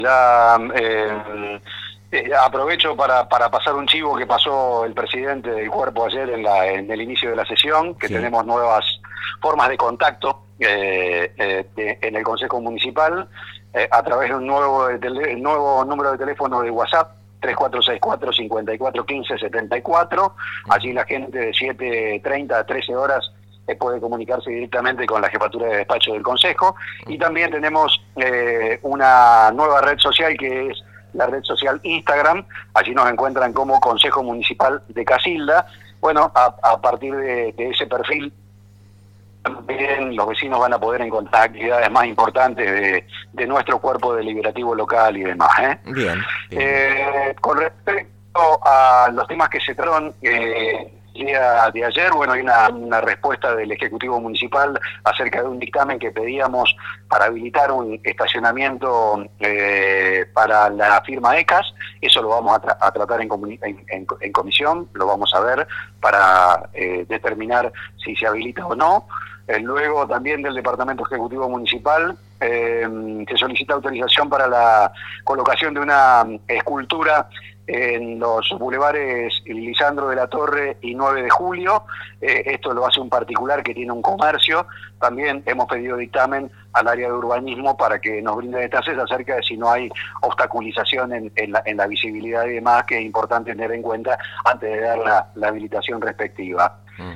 Ya aprovecho para pasar un chivo que pasó el presidente del cuerpo ayer en el inicio de la sesión, que Sí. tenemos nuevas formas de contacto en el Consejo Municipal a través de un nuevo número de teléfono de WhatsApp, 3464-5415-74. Allí la gente de 7:30 a 13 horas puede comunicarse directamente con la jefatura de despacho del Consejo. Y también tenemos una nueva red social que es la red social Instagram. Allí nos encuentran como Consejo Municipal de Casilda. Bueno, a partir de ese perfil también los vecinos van a poder encontrar actividades más importantes de nuestro cuerpo deliberativo local y demás. Bien. Con respecto a los temas que se trataron el día de ayer, bueno, hay una respuesta del Ejecutivo Municipal acerca de un dictamen que pedíamos para habilitar un estacionamiento para la firma ECAS. Eso lo vamos a tratar en comisión, lo vamos a ver para determinar si se habilita o no. Luego también del Departamento Ejecutivo Municipal se solicita autorización para la colocación de una escultura en los bulevares Lisandro de la Torre y 9 de Julio. Esto lo hace un particular que tiene un comercio. También hemos pedido dictamen al área de urbanismo para que nos brinde detalles acerca de si no hay obstaculización en la visibilidad y demás, que es importante tener en cuenta antes de dar la habilitación respectiva.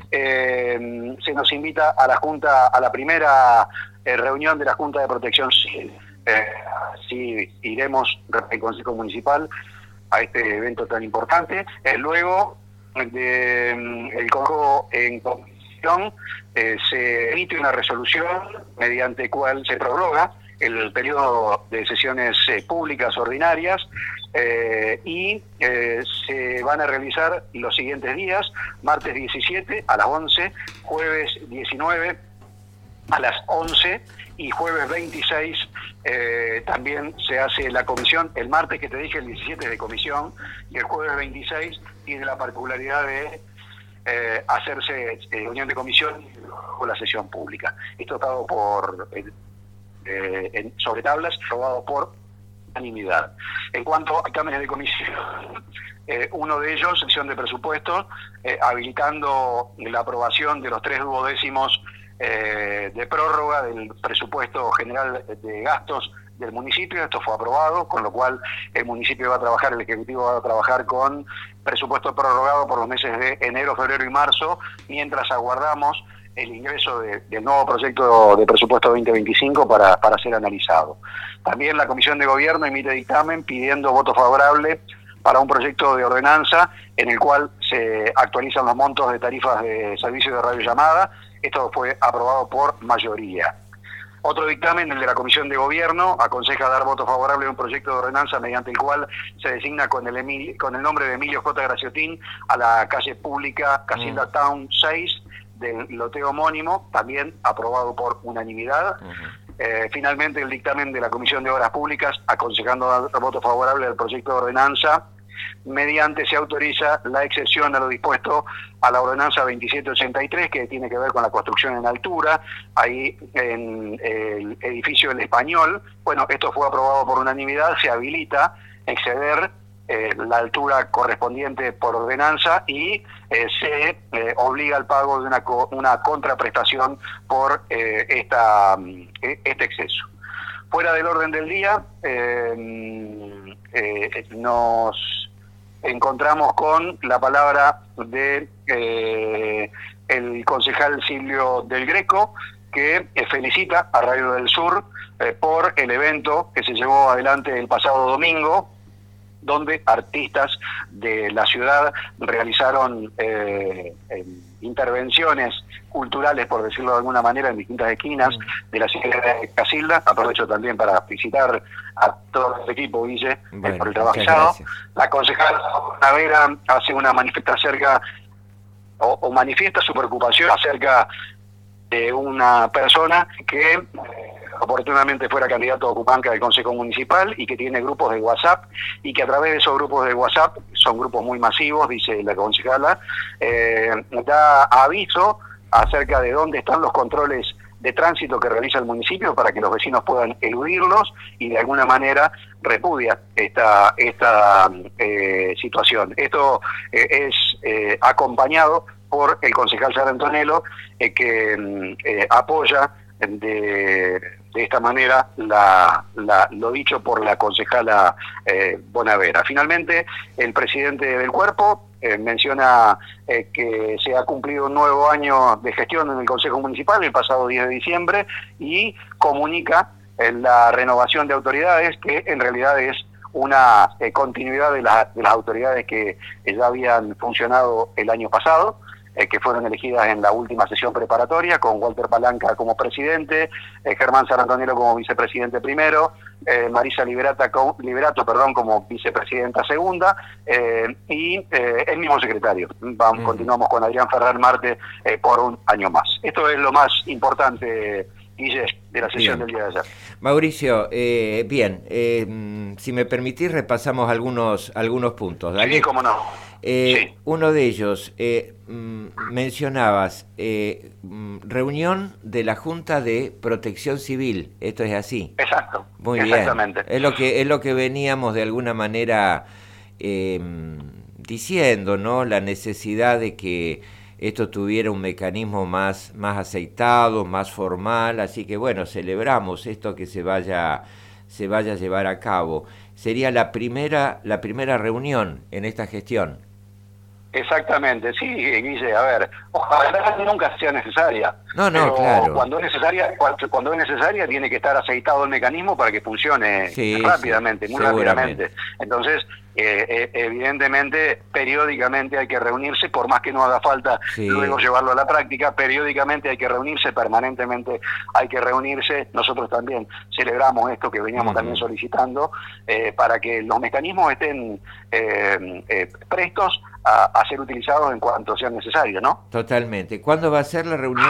Se nos invita a la Junta, a la primera reunión de la Junta de Protección Civil. Sí, iremos al Consejo Municipal a este evento tan importante. Luego el Consejo en comisión se emite una resolución mediante cual se prorroga el periodo de sesiones públicas ordinarias y se van a realizar los siguientes días: martes 17 a las 11, jueves 19 a las 11 y jueves 26 también se hace la comisión. El martes que te dije, el 17 es de comisión, y el jueves 26 tiene la particularidad de hacerse reunión de comisión con la sesión pública. Esto dado por sobre tablas, aprobado por unanimidad. En cuanto a dictámenes de comisión, uno de ellos, sección de presupuestos, habilitando la aprobación de los 3 duodécimos de prórroga del presupuesto general de gastos del municipio. Esto fue aprobado, con lo cual el municipio va a trabajar, el Ejecutivo va a trabajar con presupuesto prorrogado por los meses de enero, febrero y marzo, mientras aguardamos el ingreso del nuevo proyecto de presupuesto 2025 para ser analizado. También la Comisión de Gobierno emite dictamen pidiendo voto favorable para un proyecto de ordenanza en el cual se actualizan los montos de tarifas de servicio de radiollamada. Esto fue aprobado por mayoría. Otro dictamen, el de la Comisión de Gobierno, aconseja dar voto favorable a un proyecto de ordenanza mediante el cual se designa con el nombre de Emilio J. Graciotín a la calle pública Casilda Town 6 del lote homónimo, también aprobado por unanimidad. Finalmente, el dictamen de la Comisión de Obras Públicas, aconsejando dar voto favorable al proyecto de ordenanza, mediante se autoriza la excepción a lo dispuesto a la ordenanza 2783, que tiene que ver con la construcción en altura, ahí en el edificio del Español. Bueno, esto fue aprobado por unanimidad, se habilita exceder la altura correspondiente por ordenanza y se obliga al pago de una contraprestación por este exceso. Fuera del orden del día, nos encontramos con la palabra de el concejal Silvio Del Greco, que felicita a Radio del Sur por el evento que se llevó adelante el pasado domingo, donde artistas de la ciudad realizaron intervenciones culturales, por decirlo de alguna manera, en distintas esquinas de la ciudad de Casilda. Aprovecho también para felicitar a todo el equipo, Guille, por el trabajo realizado. La concejal Navera hace una manifestación acerca, o manifiesta su preocupación acerca de una persona que oportunamente fuera candidato a ocupanca del Consejo Municipal y que tiene grupos de WhatsApp, y que a través de esos grupos de WhatsApp, son grupos muy masivos, dice la concejala, da aviso acerca de dónde están los controles de tránsito que realiza el municipio para que los vecinos puedan eludirlos y de alguna manera repudia esta situación. Esto es acompañado por el concejal Sara Antonello, que apoya de esta manera lo dicho por la concejala Bonavera. Finalmente, el presidente del cuerpo menciona que se ha cumplido un nuevo año de gestión en el Consejo Municipal el pasado 10 de diciembre y comunica la renovación de autoridades, que en realidad es una continuidad de las autoridades que ya habían funcionado el año pasado, que fueron elegidas en la última sesión preparatoria, con Walter Palanca como presidente, Germán Sara Antonello como vicepresidente primero, Marisa Liberato como vicepresidenta segunda, y el mismo secretario. Continuamos con Adrián Ferrer Marte por un año más. Esto es lo más importante, Guille, de la sesión del día de ayer. Mauricio, bien, si me permitís repasamos algunos puntos. ¿Dale? Sí, cómo no. Sí. Uno de ellos, mencionabas reunión de la Junta de Protección Civil, ¿esto es así? Exacto. Muy exactamente. Bien. Es lo que veníamos de alguna manera diciendo, ¿no? La necesidad de que esto tuviera un mecanismo más aceitado, más formal, así que bueno, celebramos esto que se vaya a llevar a cabo. Sería la primera reunión en esta gestión. Exactamente, sí, Guille, a ver, ojalá nunca sea necesaria. No, pero claro. Cuando es necesaria tiene que estar aceitado el mecanismo para que funcione rápidamente, muy rápidamente. Entonces, evidentemente, periódicamente hay que reunirse, por más que no haga falta luego llevarlo a la práctica, periódicamente hay que reunirse, permanentemente hay que reunirse. Nosotros también celebramos esto que veníamos también solicitando, para que los mecanismos estén prestos a ser utilizados en cuanto sea necesario, ¿no? Totalmente. ¿Cuándo va a ser la reunión?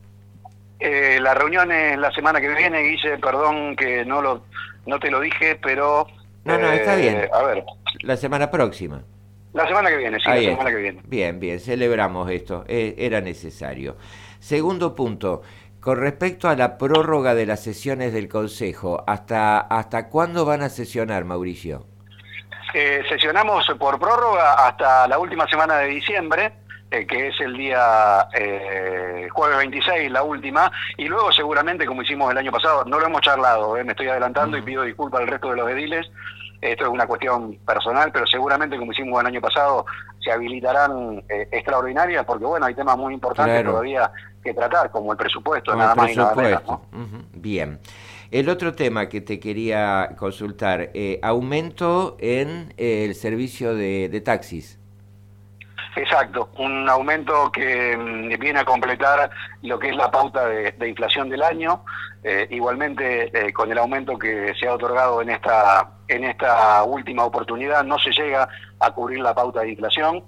La reunión es la semana que viene, Guille, perdón que no te lo dije, pero... No, está bien. A ver. La semana próxima. La semana que viene, sí, Ahí la semana que viene. Bien, celebramos esto, era necesario. Segundo punto, con respecto a la prórroga de las sesiones del Consejo, ¿hasta cuándo van a sesionar, Mauricio? Sesionamos por prórroga hasta la última semana de diciembre, que es el día jueves 26, la última, y luego seguramente, como hicimos el año pasado, no lo hemos charlado, me estoy adelantando y pido disculpas al resto de los ediles, esto es una cuestión personal, pero seguramente, como hicimos el año pasado, se habilitarán extraordinarias, porque bueno, hay temas muy importantes todavía que tratar, como el presupuesto, nada más y nada menos, ¿no? Bien. El otro tema que te quería consultar, aumento en el servicio de taxis. Exacto, un aumento que viene a completar lo que es la pauta de inflación del año, igualmente con el aumento que se ha otorgado en esta última oportunidad no se llega a cubrir la pauta de inflación.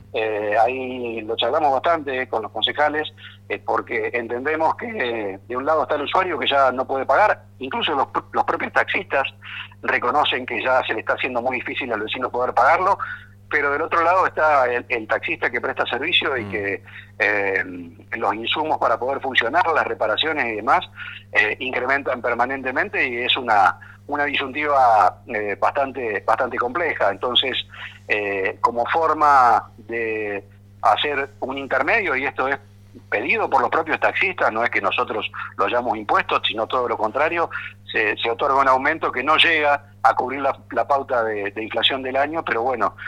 Ahí lo charlamos bastante con los concejales, porque entendemos que de un lado está el usuario que ya no puede pagar, incluso los propios taxistas reconocen que ya se le está haciendo muy difícil al vecino poder pagarlo, pero del otro lado está el taxista que presta servicio y que los insumos para poder funcionar, las reparaciones y demás, incrementan permanentemente y es una disyuntiva bastante compleja. Entonces, como forma de hacer un intermedio, y esto es pedido por los propios taxistas, no es que nosotros lo hayamos impuesto, sino todo lo contrario, se otorga un aumento que no llega a cubrir la pauta de inflación del año, pero bueno,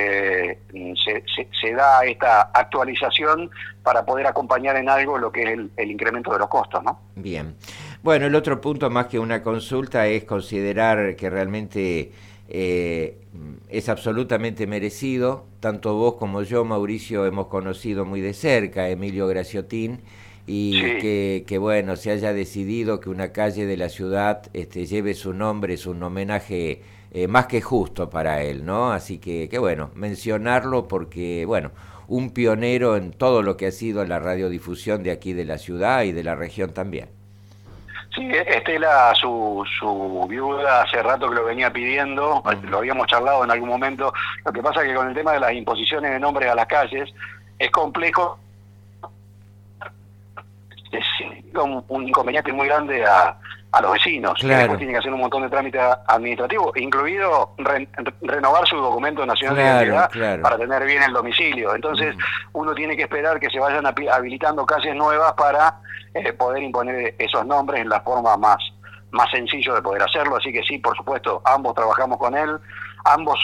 se da esta actualización para poder acompañar en algo lo que es el incremento de los costos, ¿no? Bien. Bueno, el otro punto, más que una consulta, es considerar que realmente es absolutamente merecido. Tanto vos como yo, Mauricio, hemos conocido muy de cerca a Emilio Graciotín, y que bueno, se haya decidido que una calle de la ciudad lleve su nombre, es un homenaje más que justo para él, ¿no? Así que bueno, mencionarlo porque, bueno, un pionero en todo lo que ha sido la radiodifusión de aquí de la ciudad y de la región también. Sí, Estela, su viuda, hace rato que lo venía pidiendo, lo habíamos charlado en algún momento. Lo que pasa es que con el tema de las imposiciones de nombres a las calles es complejo. significa un inconveniente muy grande a los vecinos. Claro. Después tienen que hacer un montón de trámites administrativos, incluido renovar su documento nacional de identidad para tener bien el domicilio. Entonces, uno tiene que esperar que se vayan habilitando calles nuevas para poder imponer esos nombres en la forma más sencillo de poder hacerlo. Así que sí, por supuesto, ambos trabajamos con él, ambos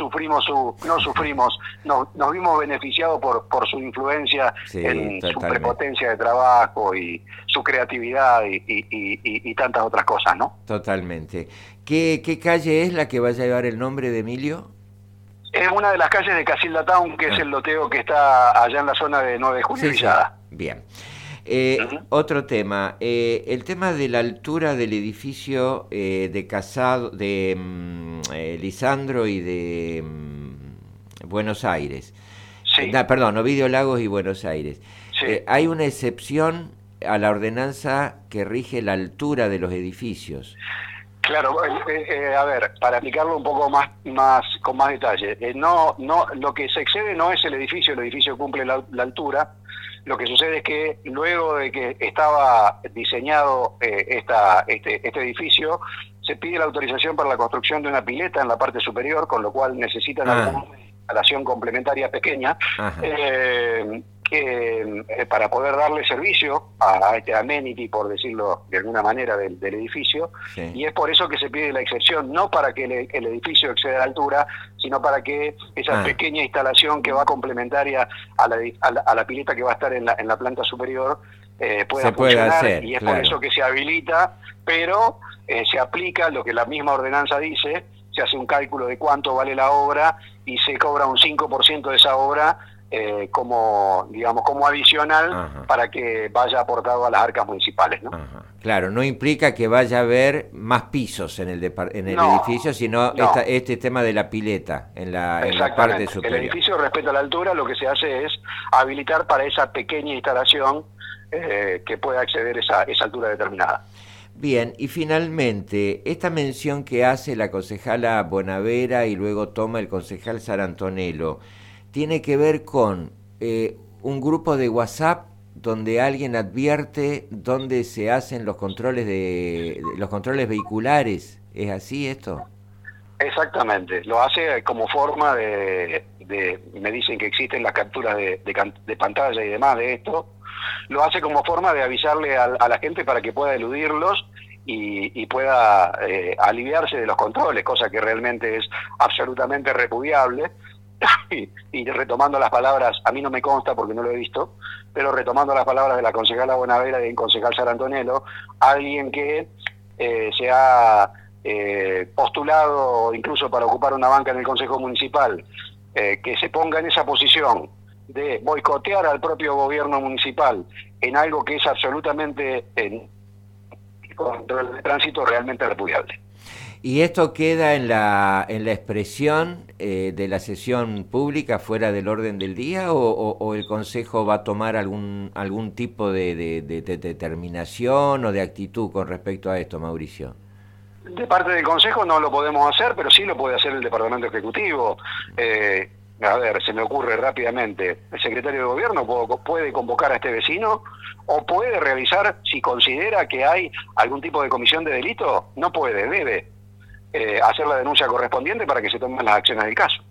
nos vimos beneficiados por su influencia en su prepotencia de trabajo y su creatividad y tantas otras cosas, ¿no? Totalmente. ¿Qué calle es la que va a llevar el nombre de Emilio? Es una de las calles de Casilda Town, que es el loteo que está allá en la zona de 9 de Julio y Villada. Bien. Otro tema, el tema de la altura del edificio de Casado, de Lisandro y de Buenos Aires. Sí. Perdón, Ovidio Lagos y Buenos Aires. Sí. Hay una excepción a la ordenanza que rige la altura de los edificios. Claro, a ver, para explicarlo un poco con más detalle, no, lo que se excede no es el edificio cumple la altura. Lo que sucede es que luego de que estaba diseñado este edificio, se pide la autorización para la construcción de una pileta en la parte superior, con lo cual necesitan alguna instalación complementaria pequeña para poder darle servicio a este amenity, por decirlo de alguna manera, del edificio. Sí. Y es por eso que se pide la excepción, no para que el edificio exceda la altura, sino para que esa pequeña instalación que va complementaria a la pileta que va a estar en la planta superior pueda funcionar, hacer, y es por eso que se habilita, pero se aplica lo que la misma ordenanza dice, se hace un cálculo de cuánto vale la obra y se cobra un 5% de esa obra como adicional para que vaya aportado a las arcas municipales, ¿no? Claro, no implica que vaya a haber más pisos en el edificio, sino este tema de la pileta en la parte superior. El edificio respecto a la altura, lo que se hace es habilitar para esa pequeña instalación que pueda acceder a esa altura determinada. Bien, y finalmente, esta mención que hace la concejala Bonavera y luego toma el concejal Sarantonello, tiene que ver con un grupo de WhatsApp donde alguien advierte dónde se hacen los controles vehiculares. ¿Es así esto? Exactamente, lo hace como forma de me dicen que existen las capturas de pantalla y demás de esto, lo hace como forma de avisarle a la gente para que pueda eludirlos y pueda aliviarse de los controles, cosa que realmente es absolutamente repudiable. Y retomando las palabras, a mí no me consta porque no lo he visto, pero retomando las palabras de la concejala Bonavera y del concejal Sarantonello, alguien que se ha postulado incluso para ocupar una banca en el Consejo Municipal, que se ponga en esa posición de boicotear al propio gobierno municipal en algo que es absolutamente control de tránsito, realmente repudiable. ¿Y esto queda en la expresión de la sesión pública fuera del orden del día o el Consejo va a tomar algún tipo de determinación o de actitud con respecto a esto, Mauricio? De parte del Consejo no lo podemos hacer, pero sí lo puede hacer el Departamento Ejecutivo. A ver, se me ocurre rápidamente, el secretario de Gobierno puede convocar a este vecino o puede realizar, si considera que hay algún tipo de comisión de delito, no puede, debe hacer la denuncia correspondiente para que se tomen las acciones del caso.